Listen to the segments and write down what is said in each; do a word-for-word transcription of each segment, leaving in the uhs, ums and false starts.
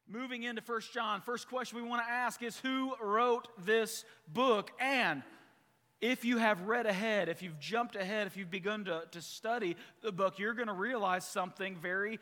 Moving into First John, first question we want to ask is who wrote this book? And if you have read ahead, if you've jumped ahead, if you've begun to, to study the book, you're going to realize something very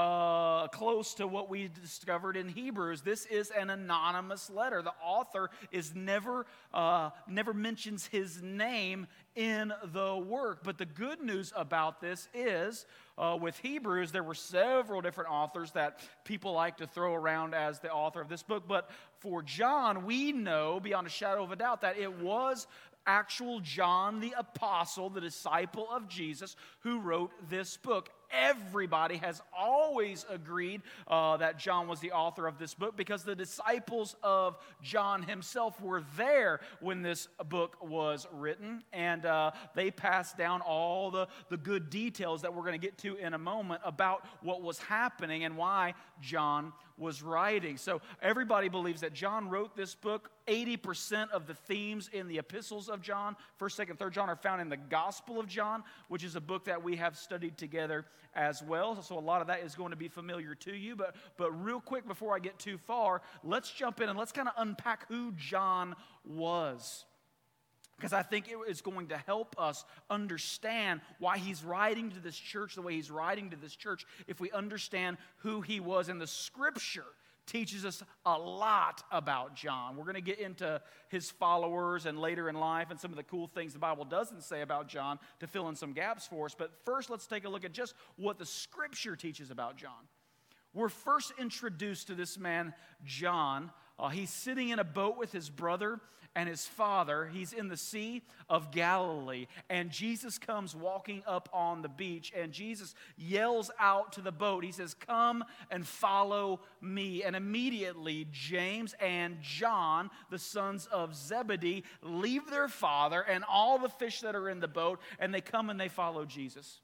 uh, close to what we discovered in Hebrews. This is an anonymous letter. The author is never, uh, never mentions his name in the work. But the good news about this is, uh, with Hebrews, there were several different authors that people like to throw around as the author of this book. But for John, we know beyond a shadow of a doubt that it was actual John the Apostle, the disciple of Jesus, who wrote this book. Everybody has always agreed uh, that John was the author of this book because the disciples of John himself were there when this book was written, and uh, they passed down all the, the good details that we're going to get to in a moment about what was happening and why John was writing. So everybody believes that John wrote this book. eighty percent of the themes in the epistles of John, first, second, third John, are found in the Gospel of John, which is a book that we have studied together as well. So a lot of that is going to be familiar to you. But, but real quick, before I get too far, let's jump in and let's kind of unpack who John was. Because I think it is going to help us understand why he's writing to this church the way he's writing to this church if we understand who he was. And the Scripture teaches us a lot about John. We're going to get into his followers and later in life and some of the cool things the Bible doesn't say about John to fill in some gaps for us. But first, let's take a look at just what the Scripture teaches about John. We're first introduced to this man, John. Uh, he's sitting in a boat with his brother and his father. He's in the Sea of Galilee, and Jesus comes walking up on the beach, and Jesus yells out to the boat. He says, "Come and follow me." And immediately James and John, the sons of Zebedee, leave their father and all the fish that are in the boat, and they come and they follow Jesus.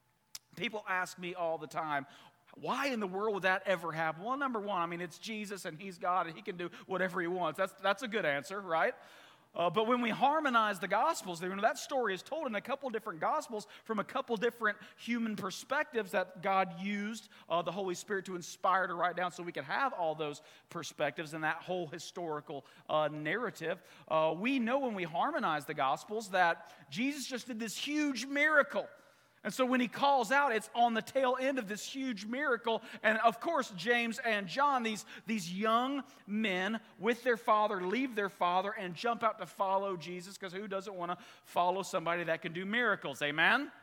People ask me all the time, why in the world would that ever happen? Well, number one, I mean, it's Jesus and he's God and he can do whatever he wants. That's, that's a good answer, right? Uh, but when we harmonize the Gospels, you know, that story is told in a couple different Gospels from a couple different human perspectives that God used uh, the Holy Spirit to inspire to write down so we could have all those perspectives and that whole historical uh, narrative. Uh, we know when we harmonize the Gospels that Jesus just did this huge miracle. And so when he calls out, it's on the tail end of this huge miracle. And of course, James and John, these, these young men with their father, leave their father and jump out to follow Jesus, because who doesn't want to follow somebody that can do miracles? Amen?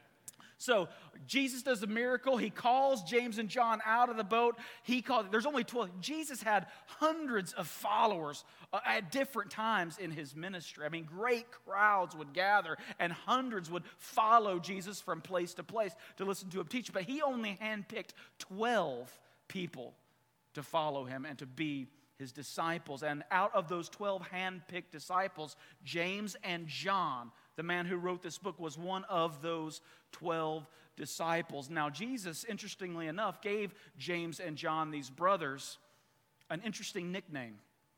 So Jesus does a miracle. He calls James and John out of the boat. He called. There's only twelve. Jesus had hundreds of followers uh, at different times in his ministry. I mean, great crowds would gather, and hundreds would follow Jesus from place to place to listen to him teach. But he only handpicked twelve people to follow him and to be his disciples. And out of those twelve handpicked disciples, James and John, the man who wrote this book, was one of those twelve disciples. Now, Jesus, interestingly enough, gave James and John, these brothers, an interesting nickname.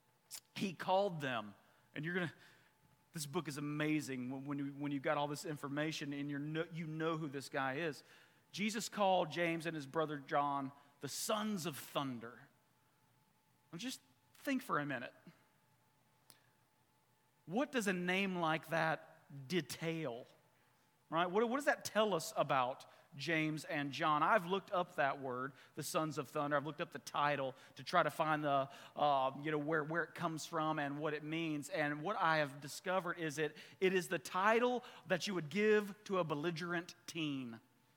He called them, and you're going to, this book is amazing when you, when you've got all this information and you're no, you know who this guy is. Jesus called James and his brother John the sons of thunder. Now, just think for a minute. What does a name like that detail, right? What, what does that tell us about James and John? I've looked up that word, the sons of thunder. I've looked up the title to try to find the, uh, you know, where, where it comes from and what it means. And what I have discovered is it, it is the title that you would give to a belligerent teen.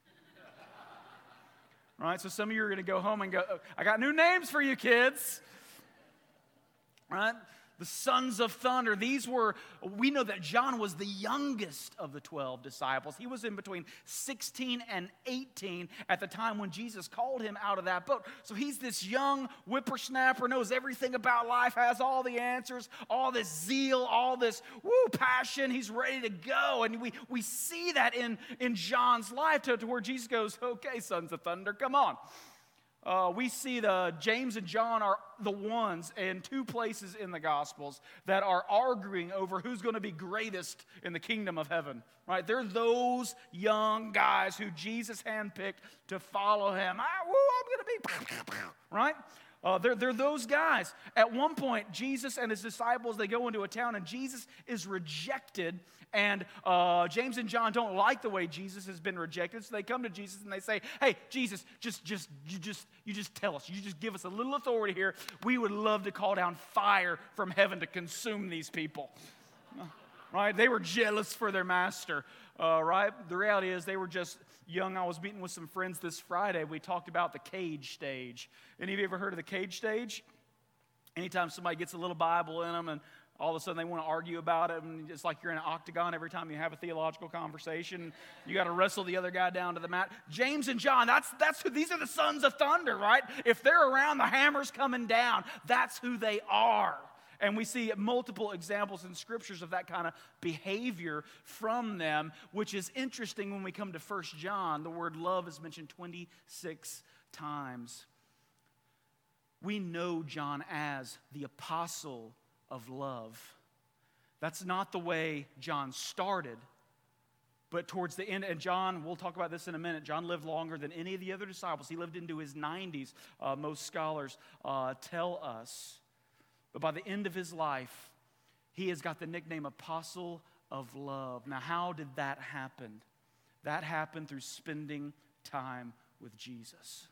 Right? So some of you are going to go home and go, I got new names for you kids. Right? The sons of thunder. These were, we know that John was the youngest of the twelve disciples. He was in between sixteen and eighteen at the time when Jesus called him out of that boat. So he's this young whippersnapper, knows everything about life, has all the answers, all this zeal, all this woo passion. He's ready to go. And we, we see that in, in John's life to, to where Jesus goes, okay, sons of thunder, come on. Uh, we see the James and John are the ones in two places in the Gospels that are arguing over who's going to be greatest in the kingdom of heaven. Right? They're those young guys who Jesus handpicked to follow him. Ah, woo, I'm going to be, right? Uh, they're, they're those guys. At one point, Jesus and his disciples, they go into a town, and Jesus is rejected. And uh, James and John don't like the way Jesus has been rejected, so they come to Jesus and they say, "Hey, Jesus, just, just, you just, you just tell us. You just give us a little authority here. We would love to call down fire from heaven to consume these people." Right? They were jealous for their master. Uh, right? The reality is they were just young. I was meeting with some friends this Friday. We talked about the cage stage. Any of you ever heard of the cage stage? Anytime somebody gets a little Bible in them and all of a sudden they want to argue about it, and it's like you're in an octagon every time you have a theological conversation. You got to wrestle the other guy down to the mat. James and John, that's, that's who, these are the sons of thunder, right? If they're around, the hammer's coming down. That's who they are. And we see multiple examples in scriptures of that kind of behavior from them, which is interesting when we come to First John. The word love is mentioned twenty-six times. We know John as the apostle of love. That's not the way John started. But towards the end, and John, we'll talk about this in a minute, John lived longer than any of the other disciples. He lived into his nineties, uh, most scholars uh, tell us. But by the end of his life, he has got the nickname Apostle of Love. Now, how did that happen? That happened through spending time with Jesus.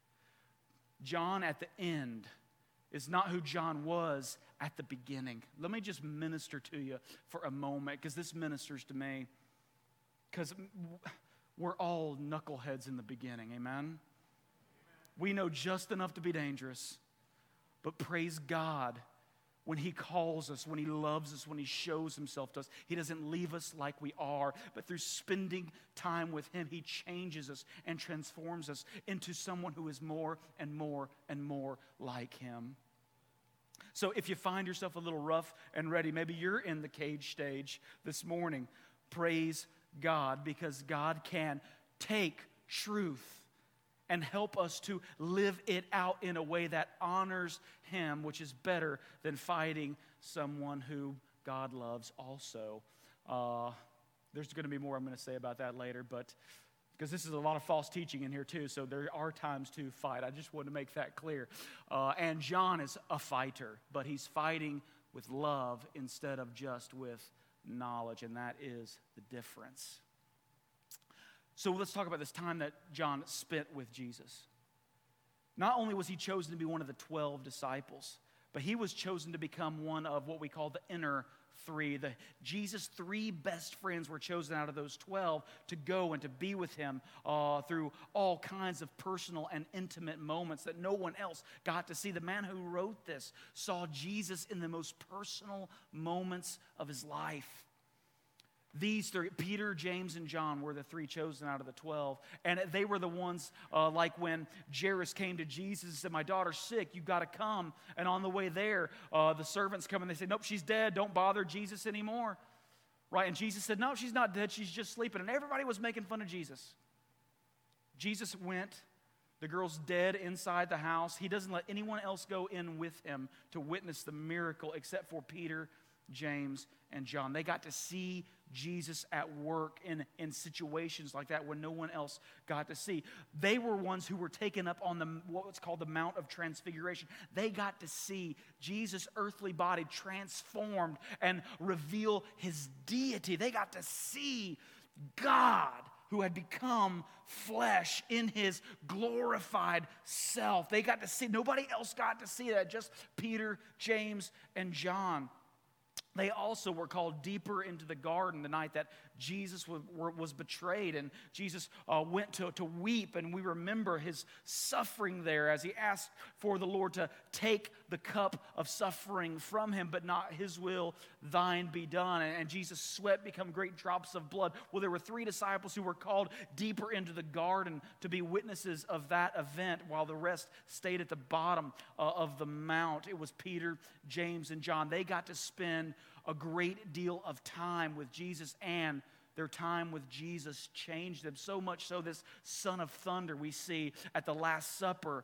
John at the end is not who John was at the beginning. Let me just minister to you for a moment, because this ministers to me. Because we're all knuckleheads in the beginning, amen? We know just enough to be dangerous, but praise God. When he calls us, when he loves us, when he shows himself to us, he doesn't leave us like we are. But through spending time with him, he changes us and transforms us into someone who is more and more and more like him. So if you find yourself a little rough and ready, maybe you're in the cage stage this morning, praise God, because God can take truth and help us to live it out in a way that honors him, which is better than fighting someone who God loves also. Uh, there's going to be more I'm going to say about that later, but because this is a lot of false teaching in here too, so there are times to fight. I just want to make that clear. Uh, and John is a fighter, but he's fighting with love instead of just with knowledge, and that is the difference. So let's talk about this time that John spent with Jesus. Not only was he chosen to be one of the twelve disciples, but he was chosen to become one of what we call the inner three. The Jesus' three best friends were chosen out of those twelve to go and to be with him uh, through all kinds of personal and intimate moments that no one else got to see. The man who wrote this saw Jesus in the most personal moments of his life. These three, Peter, James, and John, were the three chosen out of the twelve. And they were the ones, uh, like when Jairus came to Jesus and said, "My daughter's sick, you've got to come." And on the way there, uh, the servants come and they say, "Nope, she's dead. Don't bother Jesus anymore." Right? And Jesus said, "No, she's not dead. She's just sleeping." And everybody was making fun of Jesus. Jesus went. The girl's dead inside the house. He doesn't let anyone else go in with him to witness the miracle except for Peter, James, and John. They got to see Jesus at work in, in situations like that where no one else got to see. They were ones who were taken up on the what's called the Mount of Transfiguration. They got to see Jesus' earthly body transformed and reveal his deity. They got to see God who had become flesh in his glorified self. They got to see, nobody else got to see that, just Peter, James, and John. They also were called deeper into the garden the night that Jesus was, was betrayed, and Jesus uh, went to, to weep, and we remember his suffering there as he asked for the Lord to take the cup of suffering from him, but not his will, thine be done. And, and Jesus' sweat become great drops of blood. Well, there were three disciples who were called deeper into the garden to be witnesses of that event, while the rest stayed at the bottom uh, of the mount. It was Peter, James, and John. They got to spend a great deal of time with Jesus, and their time with Jesus changed them. So much so, this son of thunder we see at the Last Supper,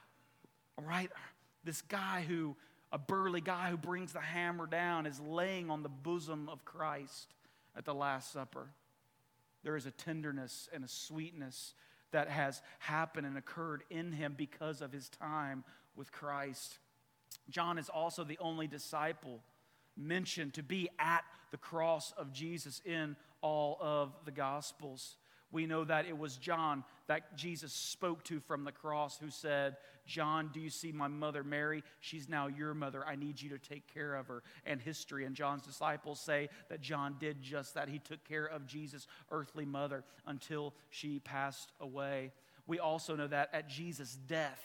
right? This guy who, a burly guy who brings the hammer down, is laying on the bosom of Christ at the Last Supper. There is a tenderness and a sweetness that has happened and occurred in him because of his time with Christ. John is also the only disciple mentioned to be at the cross of Jesus in all of the Gospels. We know that it was John that Jesus spoke to from the cross who said, John, do you see my mother Mary? She's now your mother. I need you to take care of her. And history and John's disciples say that John did just that. He took care of Jesus' earthly mother until she passed away. We also know that at Jesus' death,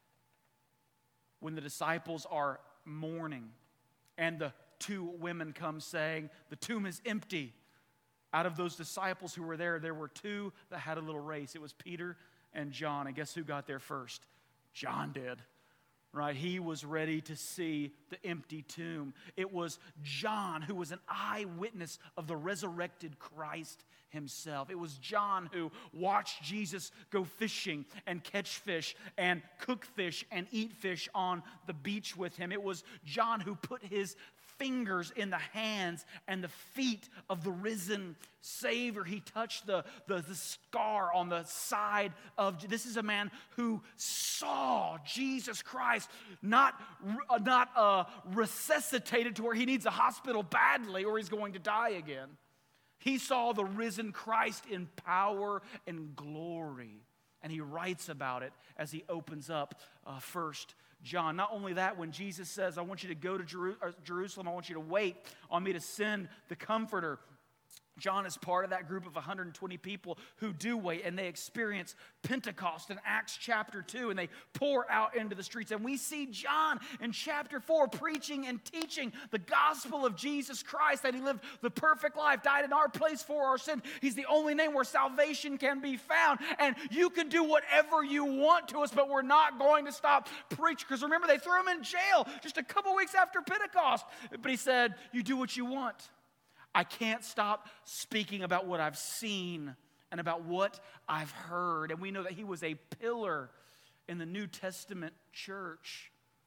when the disciples are mourning and the two women come saying, the tomb is empty. Out of those disciples who were there, there were two that had a little race. It was Peter and John. And guess who got there first? John did. Right? He was ready to see the empty tomb. It was John who was an eyewitness of the resurrected Christ himself. It was John who watched Jesus go fishing and catch fish and cook fish and eat fish on the beach with him. It was John who put his fingers in the hands and the feet of the risen Savior. He touched the, the, the scar on the side of, this is a man who saw Jesus Christ, not, not uh, resuscitated to where he needs a hospital badly or he's going to die again. He saw the risen Christ in power and glory. And he writes about it as he opens up uh, First John. Not only that, when Jesus says, I want you to go to Jeru- Jerusalem, I want you to wait on me to send the Comforter. John is part of that group of one hundred twenty people who do wait, and they experience Pentecost in Acts chapter two, and they pour out into the streets. And we see John in chapter four preaching and teaching the gospel of Jesus Christ, that he lived the perfect life, died in our place for our sin. He's the only name where salvation can be found. And you can do whatever you want to us, but we're not going to stop preaching. Because remember, they threw him in jail just a couple weeks after Pentecost. But he said, you do what you want. I can't stop speaking about what I've seen and about what I've heard. And we know that he was a pillar in the New Testament church.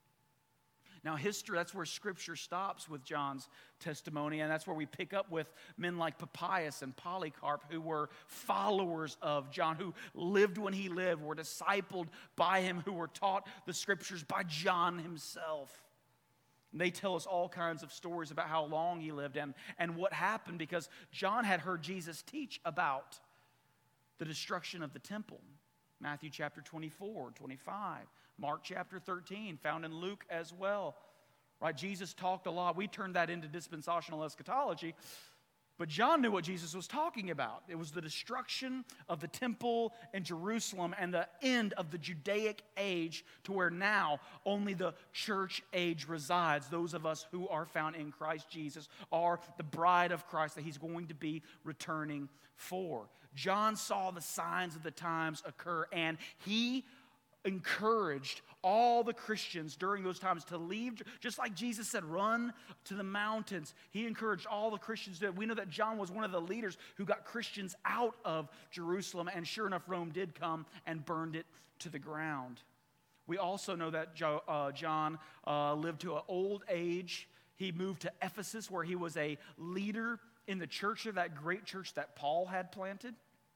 Now, history, that's where Scripture stops with John's testimony, and that's where we pick up with men like Papias and Polycarp, who were followers of John, who lived when he lived, were discipled by him, who were taught the Scriptures by John himself. They tell us all kinds of stories about how long he lived and, and what happened, because John had heard Jesus teach about the destruction of the temple. Matthew chapter twenty-four, twenty-five, Mark chapter thirteen, found in Luke as well. Right? Jesus talked a lot. We turned that into dispensational eschatology. But John knew what Jesus was talking about. It was the destruction of the temple in Jerusalem and the end of the Judaic age, to where now only the church age resides. Those of us who are found in Christ Jesus are the bride of Christ that he's going to be returning for. John saw the signs of the times occur, and he encouraged all the Christians during those times to leave, just like Jesus said, run to the mountains. He encouraged all the Christians to. We know that John was one of the leaders who got Christians out of Jerusalem, and sure enough, Rome did come and burned it to the ground. We also know that jo, uh, John uh, lived to an old age. He moved to Ephesus, where he was a leader in the church of that great church that Paul had planted.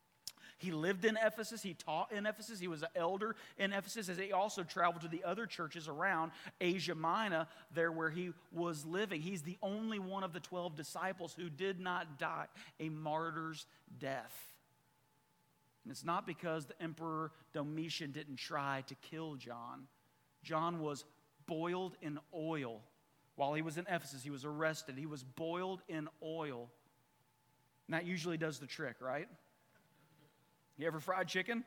He lived in Ephesus. He taught in Ephesus. He was an elder in Ephesus, as he also traveled to the other churches around Asia Minor, there where he was living. He's the only one of the twelve disciples who did not die a martyr's death. And it's not because the Emperor Domitian didn't try to kill John. John was boiled in oil. While he was in Ephesus, he was arrested. He was boiled in oil. And that usually does the trick, right? You ever fried chicken?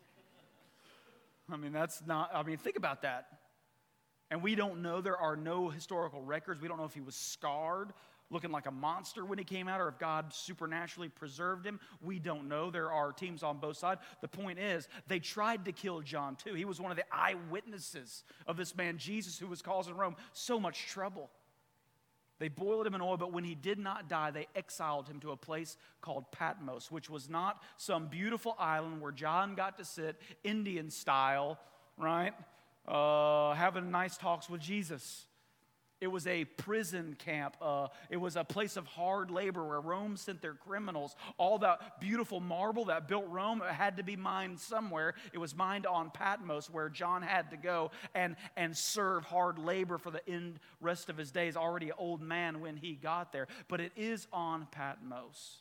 I mean, that's not, I mean, think about that. And we don't know, there are no historical records. We don't know if he was scarred, looking like a monster when he came out, or if God supernaturally preserved him. We don't know. There are teams on both sides. The point is, they tried to kill John too. He was one of the eyewitnesses of this man, Jesus, who was causing Rome so much trouble. They boiled him in oil, but when he did not die, they exiled him to a place called Patmos, which was not some beautiful island where John got to sit, Indian style, right, uh, having nice talks with Jesus. It was a prison camp. Uh, it was a place of hard labor where Rome sent their criminals. All that beautiful marble that built Rome had to be mined somewhere. It was mined on Patmos, where John had to go and, and serve hard labor for the end rest of his days. Already an old man when he got there. But it is on Patmos.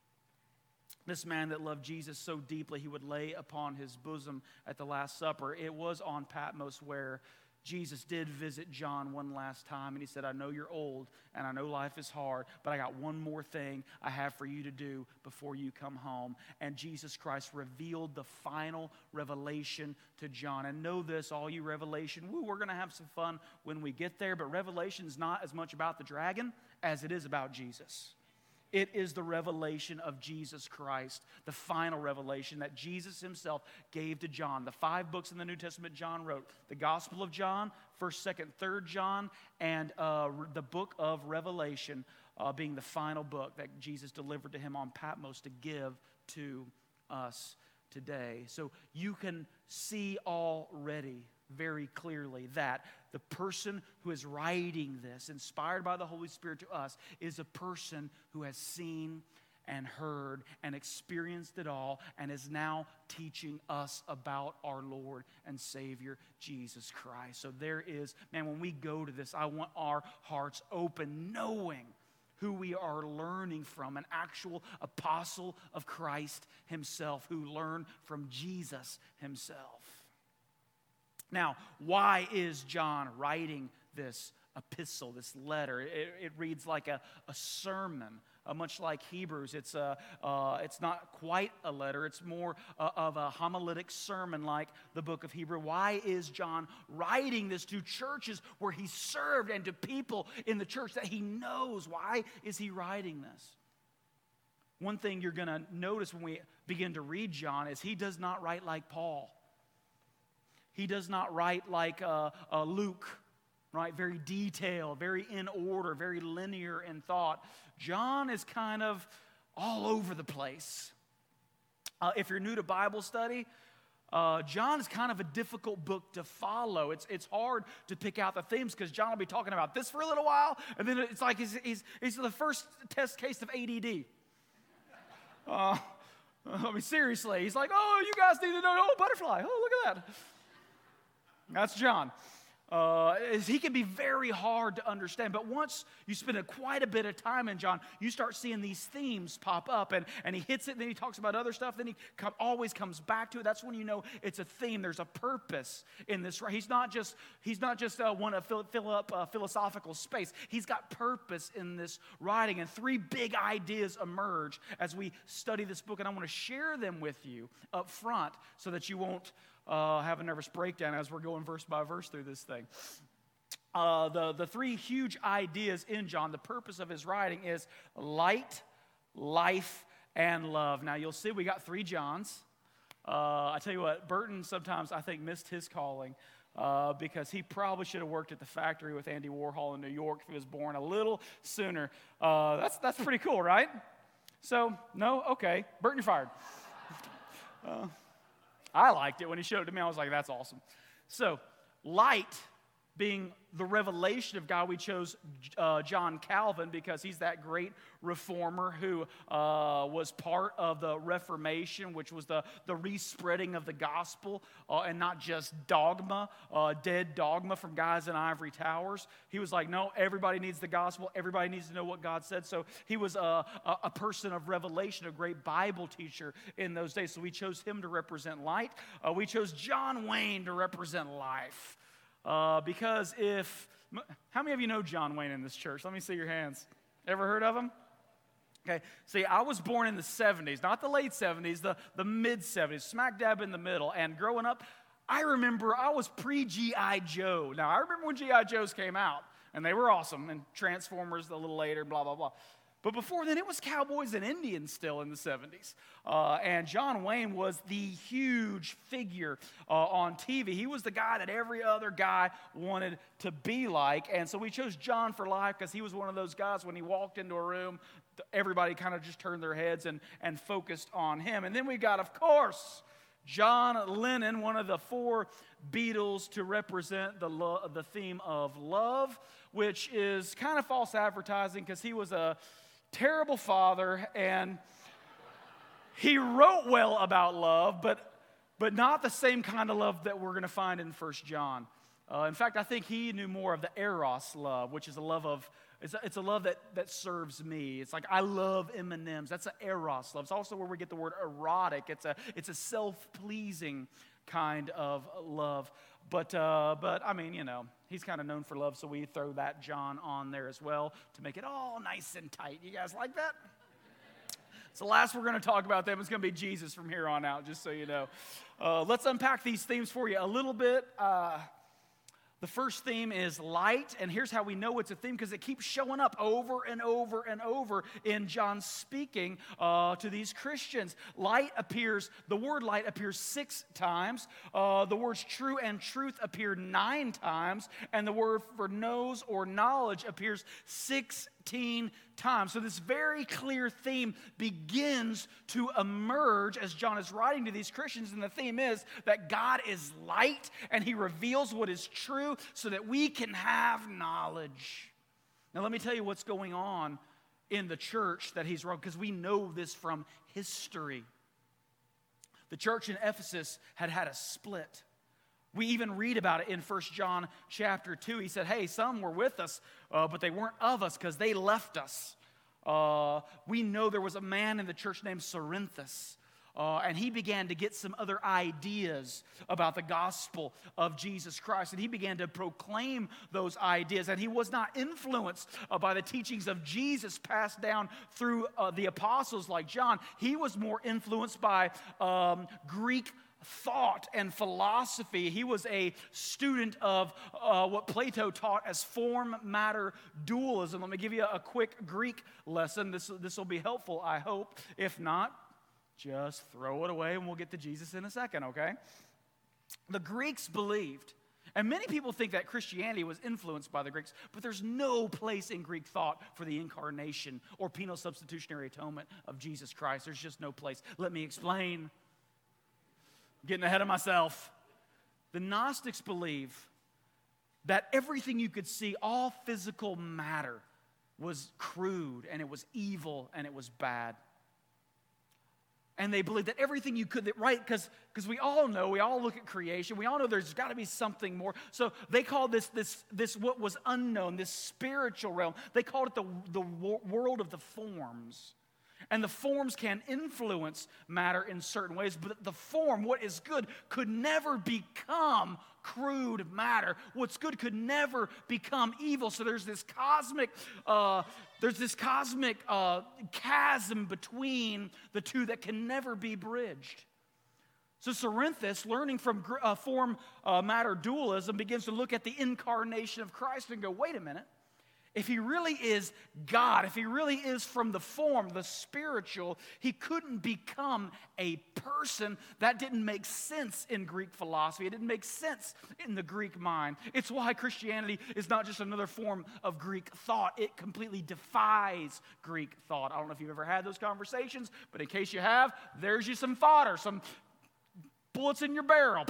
This man that loved Jesus so deeply he would lay upon his bosom at the Last Supper. It was on Patmos where Jesus did visit John one last time, and he said, I know you're old, and I know life is hard, but I got one more thing I have for you to do before you come home. And Jesus Christ revealed the final revelation to John. And know this, all you Revelation, woo, we're going to have some fun when we get there, but Revelation is not as much about the dragon as it is about Jesus. It is the revelation of Jesus Christ, the final revelation that Jesus himself gave to John. The five books in the New Testament John wrote, the Gospel of John, first, second, third John, and uh, the book of Revelation uh, being the final book that Jesus delivered to him on Patmos to give to us today. So you can see already very clearly that the person who is writing this, inspired by the Holy Spirit to us, is a person who has seen and heard and experienced it all and is now teaching us about our Lord and Savior, Jesus Christ. So there is, man, when we go to this, I want our hearts open, knowing who we are learning from, an actual apostle of Christ himself who learned from Jesus himself. Now, why is John writing this epistle, this letter? It, it reads like a, a sermon, uh, much like Hebrews. It's, a, uh, it's not quite a letter. It's more uh, of a homiletic sermon like the book of Hebrew. Why is John writing this to churches where he served and to people in the church that he knows? Why is he writing this? One thing you're going to notice when we begin to read John is he does not write like Paul. He does not write like uh, uh, Luke, right? Very detailed, very in order, very linear in thought. John is kind of all over the place. Uh, if you're new to Bible study, uh, John is kind of a difficult book to follow. It's it's hard to pick out the themes because John will be talking about this for a little while, and then it's like he's, he's, he's the first test case of A D D. Uh, I mean, seriously, he's like, oh, you guys need to know, oh, butterfly, oh, look at that. That's John. Uh, he can be very hard to understand, but once you spend a, quite a bit of time in John, you start seeing these themes pop up, and, and he hits it, then he talks about other stuff, then he come, always comes back to it. That's when you know it's a theme. There's a purpose in this. He's not just he's not just uh, one to fill, fill up uh, philosophical space. He's got purpose in this writing, and three big ideas emerge as we study this book, and I want to share them with you up front so that you won't Uh, have a nervous breakdown as we're going verse by verse through this thing. Uh, the, the three huge ideas in John, the purpose of his writing is light, life, and love. Now you'll see we got three Johns. Uh, I tell you what, Burton sometimes I think missed his calling uh, because he probably should have worked at the factory with Andy Warhol in New York if he was born a little sooner. Uh, that's, that's pretty cool, right? So, no? Okay. Burton, you're fired. Uh, I liked it. When he showed it to me, I was like, that's awesome. So, light being the revelation of God, we chose uh, John Calvin because he's that great reformer who uh, was part of the Reformation, which was the, the respreading of the gospel uh, and not just dogma, uh, dead dogma from guys in ivory towers. He was like, no, everybody needs the gospel. Everybody needs to know what God said. So he was a, a, a person of revelation, a great Bible teacher in those days. So we chose him to represent light. Uh, we chose John Wayne to represent life. Uh, because if, how many of you know John Wayne in this church? Let me see your hands. Ever heard of him? Okay, see, I was born in the seventies, not the late seventies, the, the mid-seventies, smack dab in the middle. And growing up, I remember I was pre-G I. Joe. Now, I remember when G I. Joes came out, and they were awesome, and Transformers a little later, blah, blah, blah. But before then, it was cowboys and Indians still in the seventies. Uh, and John Wayne was the huge figure uh, on T V. He was the guy that every other guy wanted to be like. And so we chose John for life because he was one of those guys when he walked into a room, everybody kind of just turned their heads and, and focused on him. And then we got, of course, John Lennon, one of the four Beatles to represent the, lo- the theme of love, which is kind of false advertising because he was a terrible father and he wrote well about love, but, but not the same kind of love that we're going to find in First John. Uh, in fact, I think he knew more of the eros love, which is a love of, it's a, it's a love that, that serves me. It's like, I love M and M's. That's an eros love. It's also where we get the word erotic. It's a, it's a self-pleasing kind of love. But, uh, but I mean, you know, he's kind of known for love, so we throw that John on there as well to make it all nice and tight. You guys like that? So last we're going to talk about them is going to be Jesus from here on out, just so you know. Uh, let's unpack these themes for you a little bit. Uh, the first theme is light, and here's how we know it's a theme, because it keeps showing up over and over and over in John speaking uh, to these Christians. Light appears, the word light appears six times. Uh, the words true and truth appear nine times, and the word for knows or knowledge appears sixteen times. So this very clear theme begins to emerge as John is writing to these Christians, and the theme is that God is light and he reveals what is true so that we can have knowledge. Now let me tell you what's going on in the church that he's wrote, because we know this from history. The church in Ephesus had had a split. We even read about it in First John chapter two. He said, hey, some were with us, uh, but they weren't of us because they left us. Uh, we know there was a man in the church named Cerinthus, uh, and he began to get some other ideas about the gospel of Jesus Christ, and he began to proclaim those ideas, and he was not influenced uh, by the teachings of Jesus passed down through uh, the apostles like John. He was more influenced by um, Greek thought and philosophy. He was a student of uh, what Plato taught as form matter dualism. Let me give you a quick Greek lesson. This, this will be helpful, I hope. If not, just throw it away and we'll get to Jesus in a second, okay? The Greeks believed, and many people think that Christianity was influenced by the Greeks, but there's no place in Greek thought for the incarnation or penal substitutionary atonement of Jesus Christ. There's just no place. Let me explain. Getting ahead of myself. The Gnostics believe that everything you could see, all physical matter, was crude and it was evil and it was bad. And they believe that everything you could, that, right, because because we all know, we all look at creation, we all know there's got to be something more. So they call this, this, this what was unknown, this spiritual realm, they called it the, the world of the forms. And the forms can influence matter in certain ways, but the form, what is good, could never become crude matter. What's good could never become evil. So there's this cosmic, uh, there's this cosmic uh, chasm between the two that can never be bridged. So Cerinthus, learning from uh, form uh, matter dualism, begins to look at the incarnation of Christ and go, wait a minute. If he really is God, if he really is from the form, the spiritual, he couldn't become a person. That didn't make sense in Greek philosophy. It didn't make sense in the Greek mind. It's why Christianity is not just another form of Greek thought. It completely defies Greek thought. I don't know if you've ever had those conversations, but in case you have, there's you some fodder, some bullets in your barrel.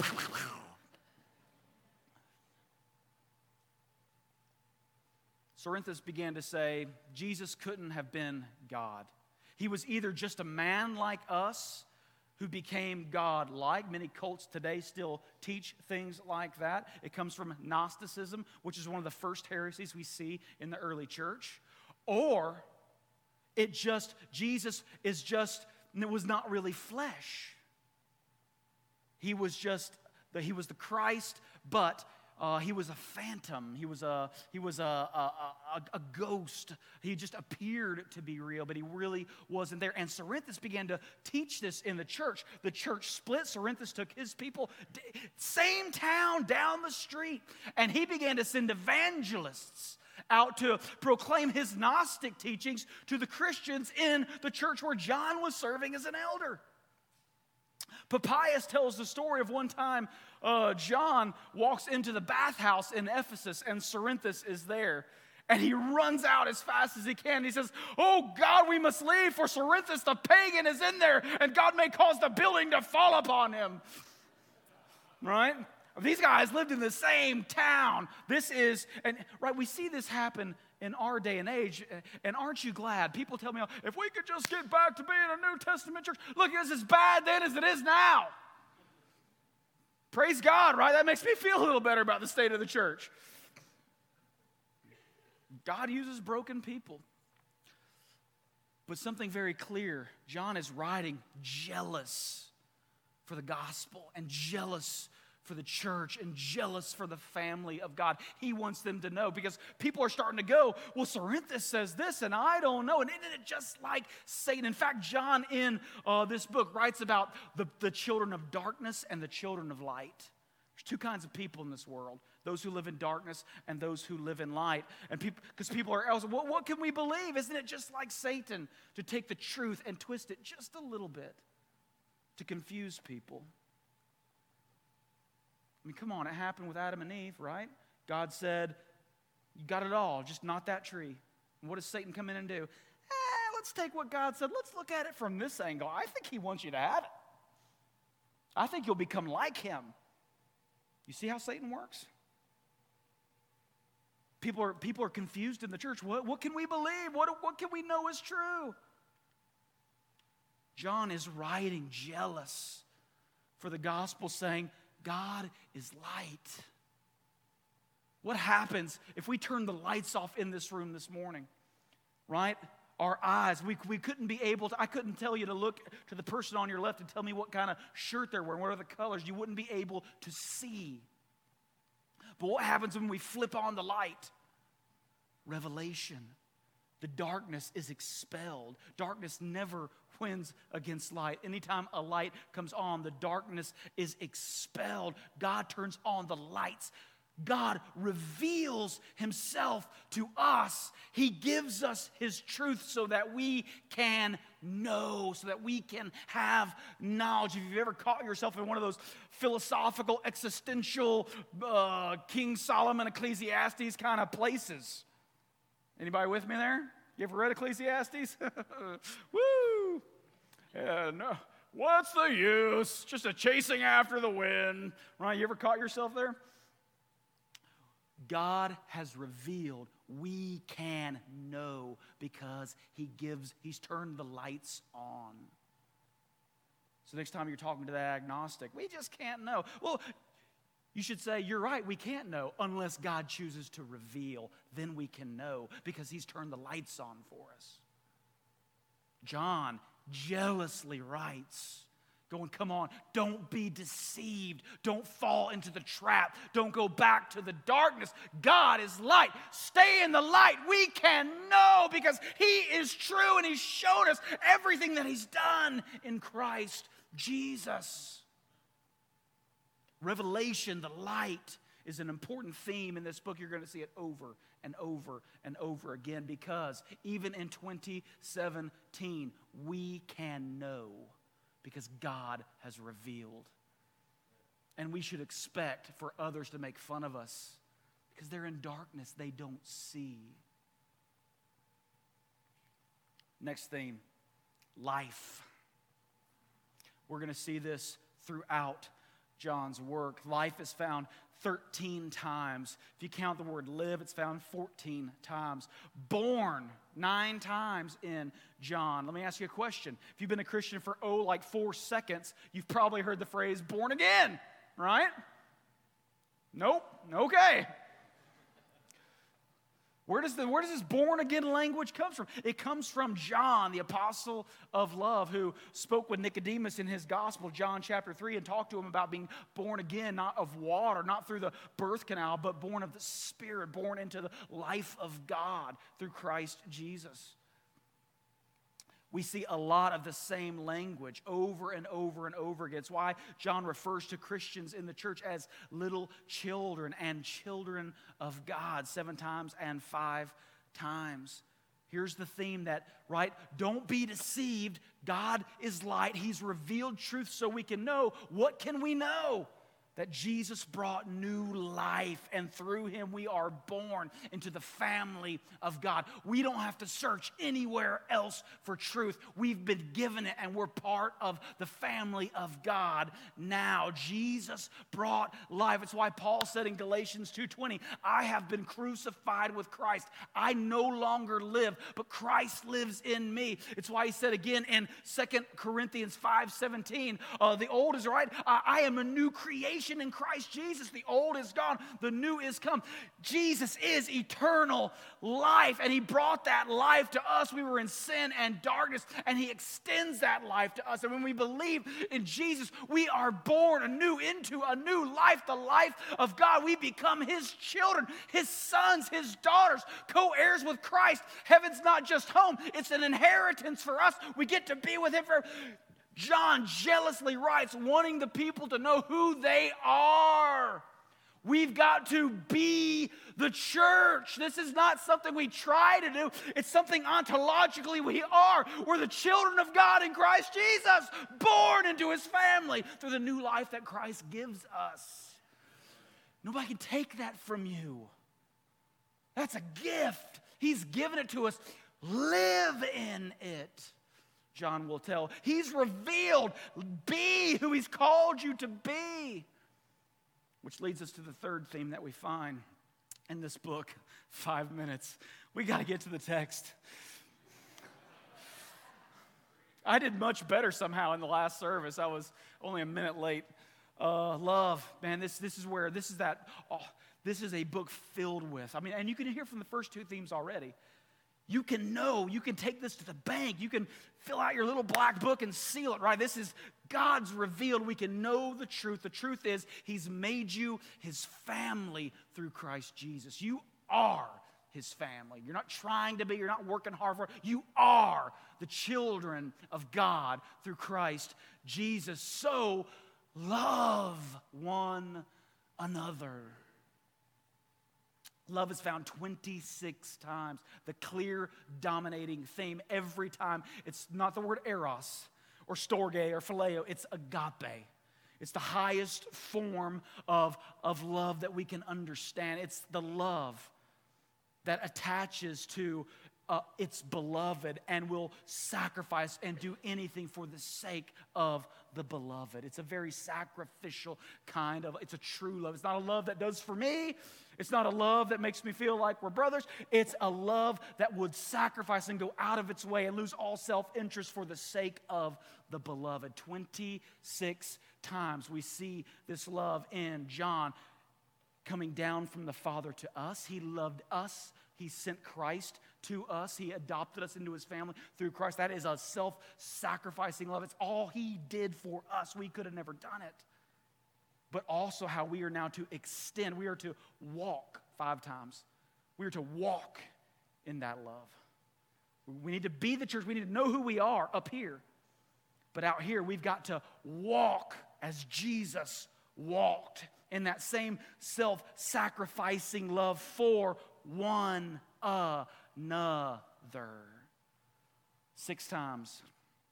Cerinthus began to say, Jesus couldn't have been God. He was either just a man like us who became God-like. Many cults today still teach things like that. It comes from Gnosticism, which is one of the first heresies we see in the early church. Or it just, Jesus is just, it was not really flesh. He was just, the, he was the Christ, but Uh, he was a phantom. He was a he was a, a, a, a ghost. He just appeared to be real, but he really wasn't there. And Cerinthus began to teach this in the church. The church split. Cerinthus took his people, same town down the street, and he began to send evangelists out to proclaim his Gnostic teachings to the Christians in the church where John was serving as an elder. Papias tells the story of one time uh, John walks into the bathhouse in Ephesus and Cerinthus is there. And he runs out as fast as he can. He says, oh God, we must leave, for Cerinthus the pagan is in there, and God may cause the building to fall upon him. Right? These guys lived in the same town. This is, and right, we see this happen in our day and age. And aren't you glad? People tell me, if we could just get back to being a New Testament church, look, it's as bad then as it is now. Praise God, right? That makes me feel a little better about the state of the church. God uses broken people. But something very clear, John is writing jealous for the gospel and jealous for the church and jealous for the family of God. He wants them to know, because people are starting to go, well, Cerinthus says this and I don't know. And isn't it just like Satan? In fact, John in uh, this book writes about the, the children of darkness and the children of light. There's two kinds of people in this world. Those who live in darkness and those who live in light. And people, because people are else, well, what can we believe? Isn't it just like Satan to take the truth and twist it just a little bit to confuse people? I mean, come on, it happened with Adam and Eve, right? God said, you got it all, just not that tree. And what does Satan come in and do? Eh, let's take what God said. Let's look at it from this angle. I think he wants you to have it. I think you'll become like him. You see how Satan works? People are, people are confused in the church. What, what can we believe? What, what can we know is true? John is writing jealous for the gospel, saying, God is light. What happens if we turn the lights off in this room this morning? Right? Our eyes, we, we couldn't be able to, I couldn't tell you to look to the person on your left and tell me what kind of shirt they're wearing, what are the colors. You wouldn't be able to see. But what happens when we flip on the light? Revelation. The darkness is expelled. Darkness never wins against light. Anytime a light comes on, the darkness is expelled. God turns on the lights. God reveals himself to us. He gives us his truth so that we can know, so that we can have knowledge. If you've ever caught yourself in one of those philosophical, existential, uh, King Solomon, Ecclesiastes kind of places. Anybody with me there? You ever read Ecclesiastes? Woo! Yeah, no. What's the use? Just a chasing after the wind. Right? You ever caught yourself there? God has revealed we can know because he gives, he's turned the lights on. So next time you're talking to that agnostic, we just can't know. Well, you should say, you're right, we can't know unless God chooses to reveal. Then we can know because he's turned the lights on for us. John jealously writes, going, come on, don't be deceived. Don't fall into the trap. Don't go back to the darkness. God is light. Stay in the light. We can know because he is true and he's shown us everything that he's done in Christ Jesus. Revelation, the light, is an important theme in this book. You're going to see it over and over and over again because even in twenty seventeen, we can know because God has revealed. And we should expect for others to make fun of us because they're in darkness they don't see. Next theme, life. We're going to see this throughout John's work. Life is found thirteen times. If you count the word live, it's found fourteen times. Born, nine times in John. Let me ask you a question. If you've been a Christian for, oh, like four seconds, you've probably heard the phrase born again, right? Nope. Okay. Where does, the, where does this born again language come from? It comes from John, the apostle of love, who spoke with Nicodemus in his gospel, John chapter three, and talked to him about being born again, not of water, not through the birth canal, but born of the Spirit, born into the life of God through Christ Jesus. We see a lot of the same language over and over and over again. It's why John refers to Christians in the church as little children and children of God seven times and five times. Here's the theme that, right, don't be deceived. God is light. He's revealed truth so we can know. What can we know? that Jesus brought new life, and through him we are born into the family of God. We don't have to search anywhere else for truth. We've been given it, and we're part of the family of God now. Jesus brought life. It's why Paul said in Galatians two twenty, I have been crucified with Christ. I no longer live, but Christ lives in me. It's why he said again in Second Corinthians five seventeen, uh, the old is right. I, I am a new creation in Christ Jesus. The old is gone, the new is come. Jesus is eternal life, and he brought that life to us. We were in sin and darkness, and he extends that life to us. And when we believe in Jesus, we are born anew into a new life, the life of God. We become his children, his sons, his daughters, co-heirs with Christ. Heaven's not just home, it's an inheritance for us. We get to be with him forever. John jealously writes, wanting the people to know who they are. We've got to be the church. This is not something we try to do. It's something ontologically we are. We're the children of God in Christ Jesus, born into his family through the new life that Christ gives us. Nobody can take that from you. That's a gift. He's given it to us. Live in it. John will tell. He's revealed. Be who he's called you to be. Which leads us to the third theme that we find in this book. Five minutes. We got to get to the text. I did much better somehow in the last service. I was only a minute late. Uh, love, man, this, this is where, this is that, oh, this is a book filled with. I mean, and you can hear from the first two themes already. You can know, you can take this to the bank. You can fill out your little black book and seal it, right? This is God's revealed. We can know the truth. The truth is he's made you his family through Christ Jesus. You are his family. You're not trying to be. You're not working hard for it. You are the children of God through Christ Jesus. So love one another. Love is found twenty-six times. The clear, dominating theme every time. It's not the word eros or storge or phileo. It's agape. It's the highest form of, of love that we can understand. It's the love that attaches to uh, its beloved and will sacrifice and do anything for the sake of the beloved. It's a very sacrificial kind of, it's a true love. It's not a love that does for me. It's not a love that makes me feel like we're brothers. It's a love that would sacrifice and go out of its way and lose all self-interest for the sake of the beloved. twenty-six times we see this love in John coming down from the Father to us. He loved us. He sent Christ to us. He adopted us into his family through Christ. That is a self-sacrificing love. It's all he did for us. We could have never done it. But also how we are now to extend. We are to walk five times. We are to walk in that love. We need to be the church. We need to know who we are up here. But out here, we've got to walk as Jesus walked in that same self-sacrificing love for one another. Six times.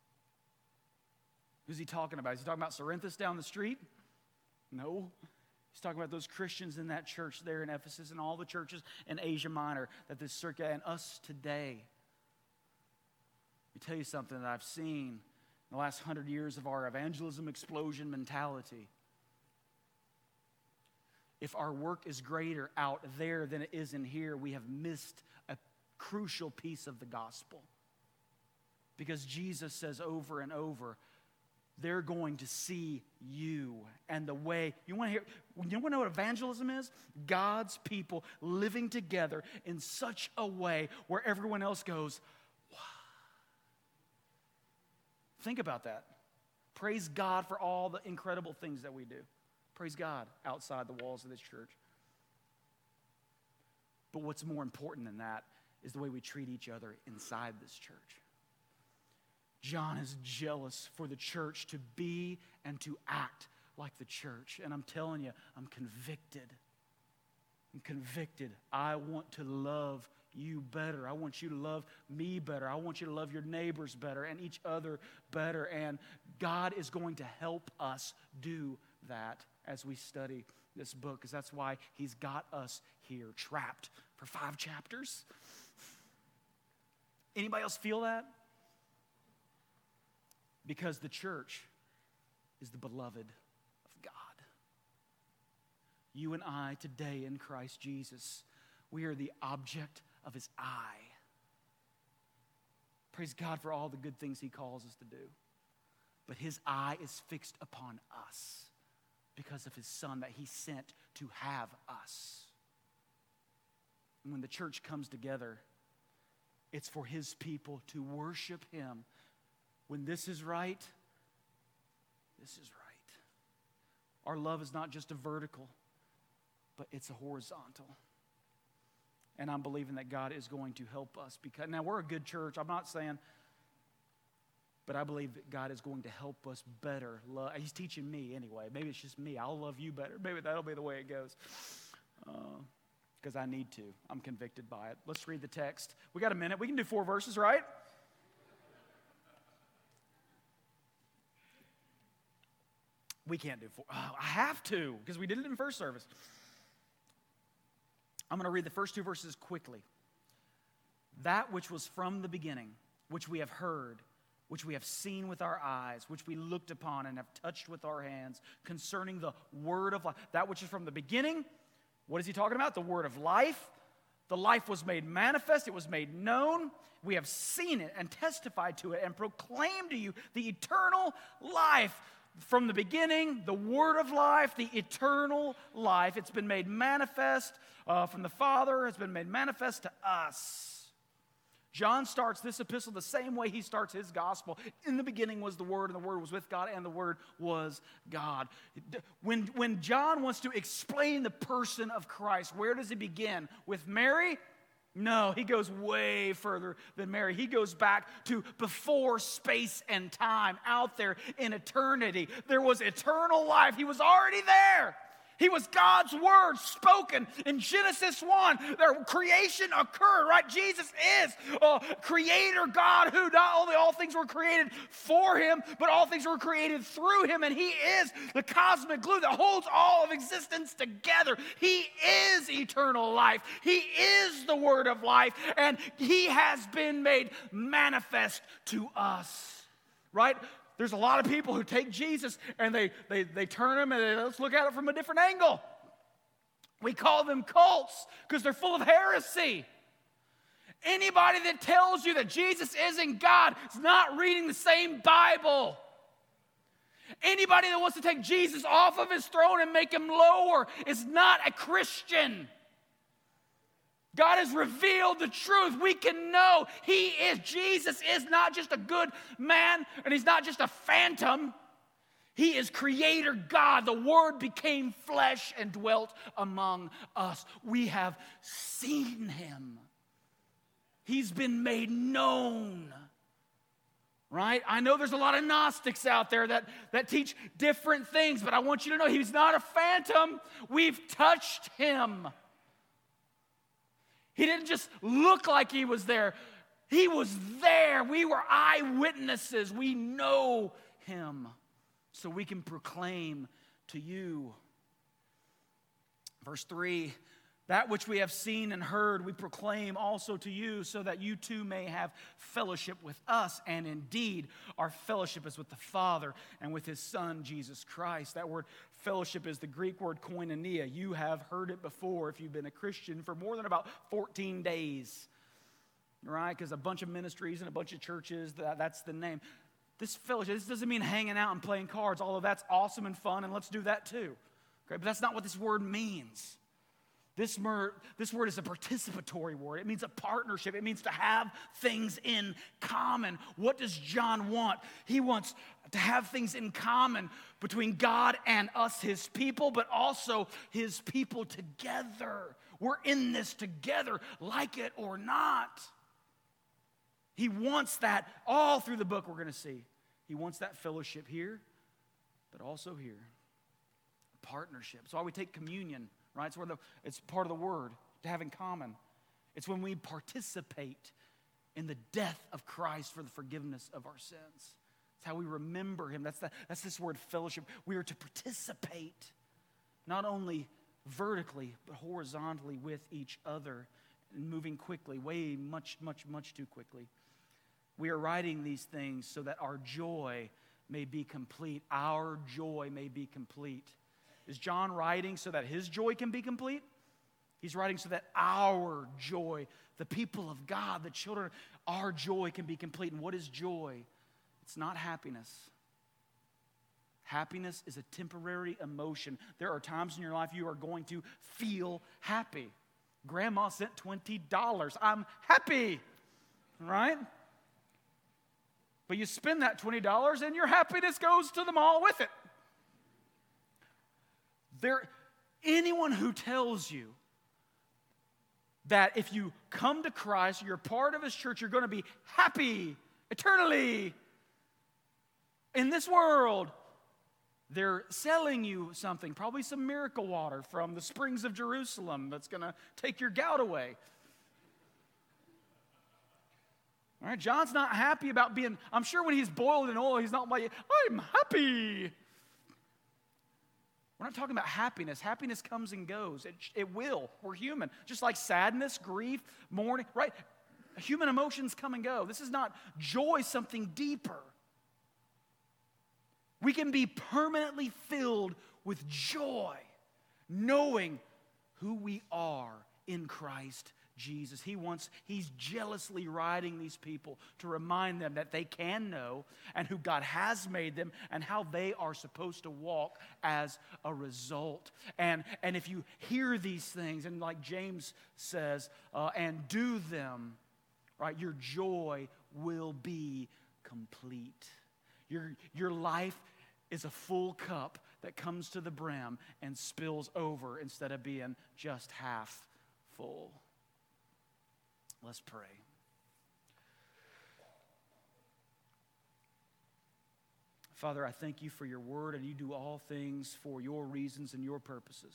Who's he talking about? Is he talking about Cerinthus down the street? No. He's talking about those Christians in that church there in Ephesus and all the churches in Asia Minor that this circuit and us today. Let me tell you something that I've seen in the last hundred years of our evangelism explosion mentality. If our work is greater out there than it is in here, we have missed a crucial piece of the gospel. Because Jesus says over and over, they're going to see you and the way. You want to hear, you want to know what evangelism is? God's people living together in such a way where everyone else goes, wow. Think about that. Praise God for all the incredible things that we do. Praise God outside the walls of this church. But what's more important than that is the way we treat each other inside this church. John is jealous for the church to be and to act like the church. And I'm telling you, I'm convicted. I'm convicted. I want to love you better. I want you to love me better. I want you to love your neighbors better and each other better. And God is going to help us do that as we study this book, because that's why he's got us here trapped for five chapters. Anybody else feel that? Because the church is the beloved of God. You and I today in Christ Jesus, we are the object of his eye. Praise God for all the good things he calls us to do. But his eye is fixed upon us because of his Son that he sent to have us. And when the church comes together, it's for his people to worship him. When this is right, this is right. Our love is not just a vertical, but it's a horizontal. And I'm believing that God is going to help us. Because now, we're a good church. I'm not saying, but I believe that God is going to help us better love. He's teaching me anyway. Maybe it's just me. I'll love you better. Maybe that'll be the way it goes. Because uh, I need to. I'm convicted by it. Let's read the text. We got a minute. We can do four verses, right? We can't do four. Oh, I have to, because we did it in first service. I'm going to read the first two verses quickly. That which was from the beginning, which we have heard, which we have seen with our eyes, which we looked upon and have touched with our hands, concerning the word of life. That which is from the beginning, what is he talking about? The word of life. The life was made manifest. It was made known. We have seen it and testified to it and proclaimed to you the eternal life. From the beginning, the word of life, the eternal life. It's been made manifest uh, from the Father. It's been made manifest to us. John starts this epistle the same way he starts his gospel. In the beginning was the Word, and the Word was with God, and the Word was God. When, when John wants to explain the person of Christ, where does he begin? With Mary? No, he goes way further than Mary. He goes back to before space and time, out there in eternity. There was eternal life. He was already there. He was God's word spoken in Genesis one. Their creation occurred, right? Jesus is a creator God who not only all things were created for him, but all things were created through him. And he is the cosmic glue that holds all of existence together. He is eternal life. He is the word of life. And he has been made manifest to us, right? There's a lot of people who take Jesus and they, they, they turn him and they, let's look at it from a different angle. We call them cults because they're full of heresy. Anybody that tells you that Jesus isn't God is not reading the same Bible. Anybody that wants to take Jesus off of his throne and make him lower is not a Christian. God has revealed the truth. We can know he is. Jesus is not just a good man, and he's not just a phantom. He is creator God. The Word became flesh and dwelt among us. We have seen him. He's been made known. Right? I know there's a lot of Gnostics out there that, that teach different things, but I want you to know he's not a phantom. We've touched him. He didn't just look like he was there. He was there. We were eyewitnesses. We know him. So we can proclaim to you. Verse three, that which we have seen and heard, we proclaim also to you, so that you too may have fellowship with us. And indeed, our fellowship is with the Father and with his Son, Jesus Christ. That word fellowship is the Greek word koinonia. You have heard it before if you've been a Christian for more than about fourteen days. Right? Because a bunch of ministries and a bunch of churches, that, that's the name. This fellowship, this doesn't mean hanging out and playing cards, although that's awesome and fun, and let's do that too. Okay? But that's not what this word means. This, mer- this word is a participatory word. It means a partnership. It means to have things in common. What does John want? He wants to have things in common between God and us, his people, but also his people together. We're in this together, like it or not. He wants that all through the book we're going to see. He wants that fellowship here, but also here. Partnership. That's why we take communion. Right? It's, where the, it's part of the word, to have in common. It's when we participate in the death of Christ for the forgiveness of our sins. It's how we remember him. That's, the, that's this word fellowship. We are to participate. not only vertically, but horizontally with each other, and moving quickly, way much, much, much too quickly. We are writing these things so that our joy may be complete. Our joy may be complete. Is John writing so that his joy can be complete? He's writing so that our joy, the people of God, the children, our joy can be complete. And what is joy? It's not happiness. Happiness is a temporary emotion. There are times in your life you are going to feel happy. Grandma sent twenty dollars. I'm happy, right? But you spend that twenty dollars and your happiness goes to the mall with it. There, anyone who tells you that if you come to Christ, you're part of His church, you're going to be happy eternally in this world, they're selling you something, probably some miracle water from the springs of Jerusalem that's going to take your gout away. All right, John's not happy about being, I'm sure when he's boiled in oil, he's not like, I'm happy. We're not talking about happiness. Happiness comes and goes. It, it will. We're human. Just like sadness, grief, mourning, right? Human emotions come and go. This is not joy, something deeper. We can be permanently filled with joy, knowing who we are in Christ Jesus. He wants, he's jealously writing these people to remind them that they can know and who God has made them and how they are supposed to walk as a result. And, and if you hear these things, and like James says, uh, and do them, right, your joy will be complete. Your, your life is a full cup that comes to the brim and spills over instead of being just half full. Let's pray. Father, I thank you for your word, and you do all things for your reasons and your purposes.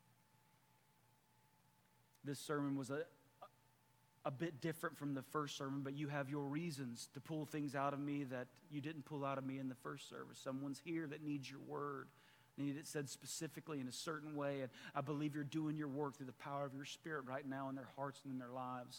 This sermon was a, a bit different from the first sermon, but you have your reasons to pull things out of me that you didn't pull out of me in the first service. Someone's here that needs your word. They need it said specifically in a certain way, and I believe you're doing your work through the power of your Spirit right now in their hearts and in their lives.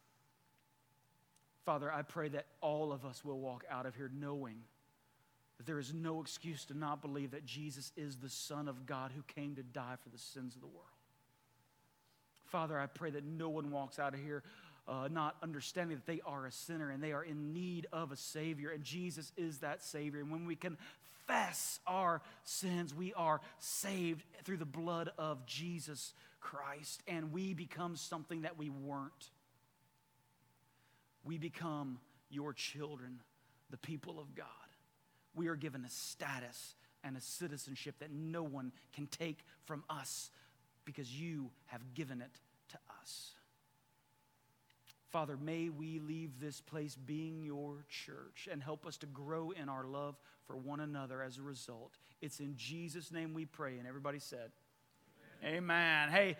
Father, I pray that all of us will walk out of here knowing that there is no excuse to not believe that Jesus is the Son of God who came to die for the sins of the world. Father, I pray that no one walks out of here uh, not understanding that they are a sinner and they are in need of a Savior, and Jesus is that Savior. And when we confess our sins, we are saved through the blood of Jesus Christ, and we become something that we weren't. We become your children, the people of God. We are given a status and a citizenship that no one can take from us because you have given it to us. Father, may we leave this place being your church and help us to grow in our love for one another as a result. It's in Jesus' name we pray, and everybody said, Amen. Amen. Hey,